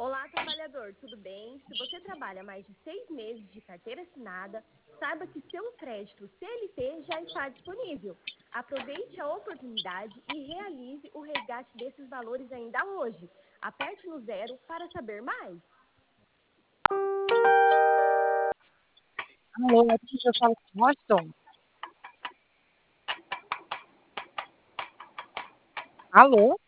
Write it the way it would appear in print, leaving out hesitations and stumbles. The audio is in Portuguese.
Olá, trabalhador, tudo bem? Se você trabalha mais de 6 meses de carteira assinada, saiba que seu crédito CLT já está disponível. Aproveite a oportunidade e realize o resgate desses valores ainda hoje. Aperte no zero para saber mais. Alô, aqui eu falo com Washington. Alô?